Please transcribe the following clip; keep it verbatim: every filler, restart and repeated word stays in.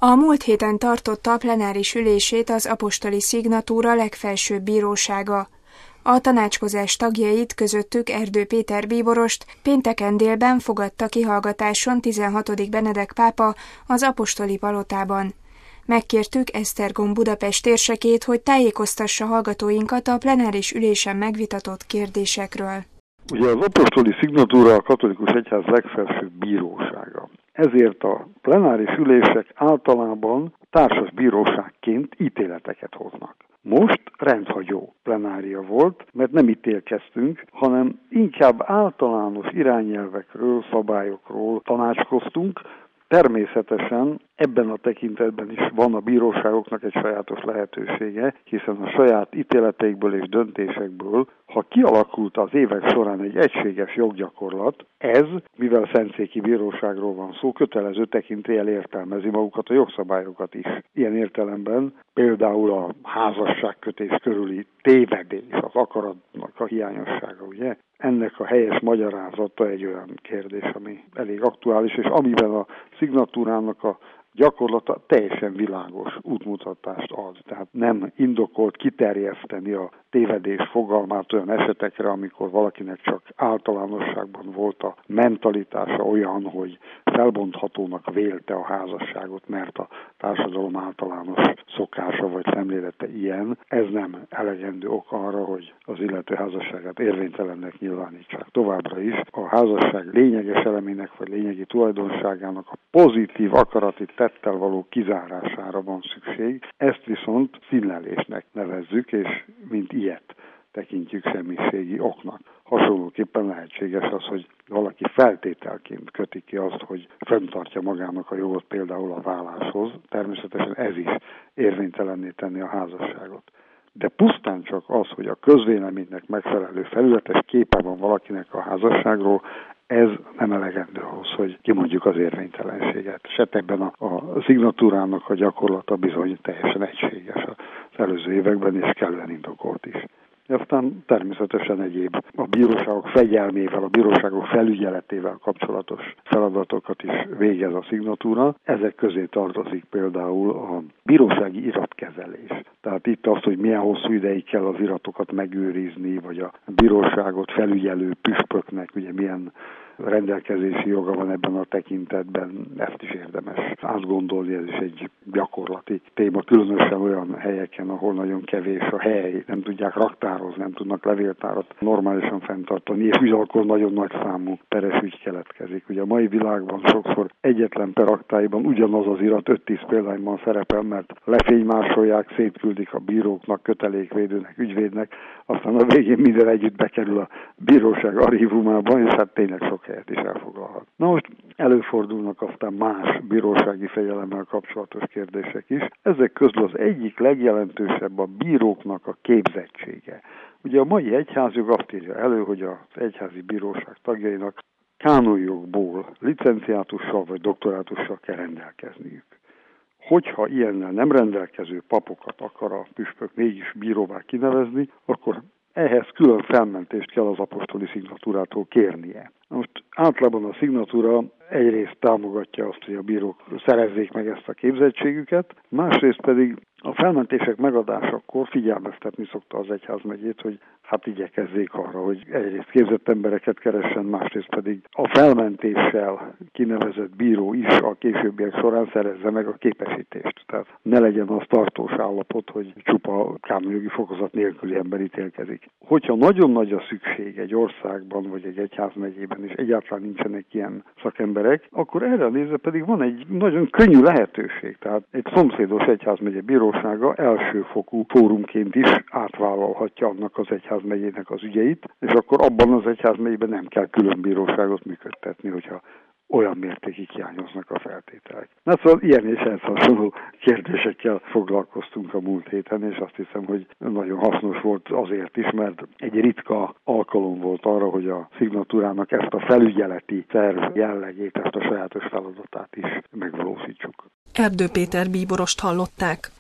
A múlt héten tartotta a plenáris ülését az apostoli szignatúra legfelsőbb bírósága. A tanácskozás tagjait, közöttük Erdő Péter bíborost pénteken délben fogadta kihallgatáson tizenhatodik Benedek pápa az apostoli palotában. Megkértük Esztergom Budapest térsekét, hogy tájékoztassa hallgatóinkat a plenáris ülésen megvitatott kérdésekről. Ugye az apostoli szignatúra a katolikus egyház legfelsőbb bírósága. Ezért a plenáris ülések általában társas bíróságként ítéleteket hoznak. Most rendhagyó plenária volt, mert nem ítélkeztünk, hanem inkább általános irányelvekről, szabályokról tanácskoztunk. Természetesen ebben a tekintetben is van a bíróságoknak egy sajátos lehetősége, hiszen a saját ítéleteikből és döntésekből, ha kialakult az évek során egy egységes joggyakorlat, ez, mivel szentszéki bíróságról van szó, kötelező tekintéllyel értelmezi magukat a jogszabályokat is. Ilyen értelemben például a házasságkötés körüli tévedés, az akaratnak a hiányossága, ugye? Ennek a helyes magyarázata egy olyan kérdés, ami elég aktuális, és amiben a szignatúrának a gyakorlata teljesen világos útmutatást ad. Tehát nem indokolt kiterjeszteni a tévedés fogalmát olyan esetekre, amikor valakinek csak általánosságban volt a mentalitása olyan, hogy felbonthatónak vélte a házasságot, mert a társadalom általános szokása vagy szemlélete ilyen. Ez nem elegendő ok arra, hogy az illető házasságát érvénytelennek nyilvánítsák. Továbbra is a házasság lényeges elemének vagy lényegi tulajdonságának a pozitív akarati tettel való kizárására van szükség. Ezt viszont színlelésnek nevezzük, és mint ilyet tekintjük semmiségi oknak. Hasonlóképpen lehetséges az, hogy valaki feltételként köti ki azt, hogy fenntartja magának a jogot például a válláshoz. Természetesen ez is érvénytelenné tenni a házasságot. De pusztán csak az, hogy a közvéleménynek megfelelő felületes képe van valakinek a házasságról, ez nem elegendő ahhoz, hogy kimondjuk az érvénytelenséget. Se ebben a, a szignatúrának a gyakorlata bizony teljesen egységes az előző években, és kellően indokolt is. Aztán természetesen egyéb a bíróságok fegyelmével, a bíróságok felügyeletével kapcsolatos feladatokat is végez a szignatúra. Ezek közé tartozik például a bírósági iratkezelés. Tehát itt az, hogy milyen hosszú ideig kell az iratokat megőrizni, vagy a bíróságot felügyelő püspöknek ugye milyen rendelkezési joga van ebben a tekintetben, ezt is érdemes átgondolni, ez is egy gyakorlati téma, különösen olyan helyeken, ahol nagyon kevés a hely, nem tudják raktározni, nem tudnak levéltárat normálisan fenntartani, és ugyanakkor nagyon nagy számú peres ügy keletkezik. Ugye a mai világban sokszor egyetlen per aktáiban ugyanaz az irat öt-tíz példányban szerepel, mert lefénymásolják, szétküldik a bíróknak, kötelékvédőnek, ügyvédnek, aztán a végén minden együtt bekerül a bíróság archívumába, és hát tényleg sok helyet is elfoglalhat. Na most előfordulnak aztán más bírósági fegyelemmel kapcsolatos kérdések is. Ezek közül az egyik legjelentősebb a bíróknak a képzettsége. Ugye a mai egyházjog azt írja elő, hogy az egyházi bíróság tagjainak kánonjogból licenciátussal vagy doktorátussal kell rendelkezniük. Hogyha ilyennel nem rendelkező papokat akar a püspök mégis bíróvá kinevezni, akkor ehhez külön felmentést kell az apostoli szignatúrától kérnie. Most általában a szignatúra egyrészt támogatja azt, hogy a bírók szerezzék meg ezt a képzettségüket, másrészt pedig a felmentések megadásakor figyelmeztetni szokta az egyházmegyét, hogy hát igyekezzék arra, hogy egyrészt képzett embereket keressen, másrészt pedig a felmentéssel kinevezett bíró is a későbbiek során szerezze meg a képesítést. Tehát ne legyen az tartós állapot, hogy csupa kánonjogi fokozat nélküli ember ítélkezik. Hogyha nagyon nagy a szükség egy országban vagy egy egyházmegyében, és egyáltalán nincsenek ilyen szakemberek, akkor erre nézve pedig van egy nagyon könnyű lehetőség. Tehát egy szomszédos egyházmegye bírósága elsőfokú fórumként is átvállalhatja annak az egyházmegyének az ügyeit, és akkor abban az egyházmegyében nem kell külön bíróságot működtetni, hogyha olyan mértékig hiányoznak a feltételek. Na szóval ilyen és ehhez hasonló kérdésekkel foglalkoztunk a múlt héten, és azt hiszem, hogy nagyon hasznos volt azért is, mert egy ritka alkalom volt arra, hogy a szignatúrának ezt a felügyeleti terv jellegét, ezt a sajátos feladatát is megvalósítsuk. Erdő Péter bíborost hallották.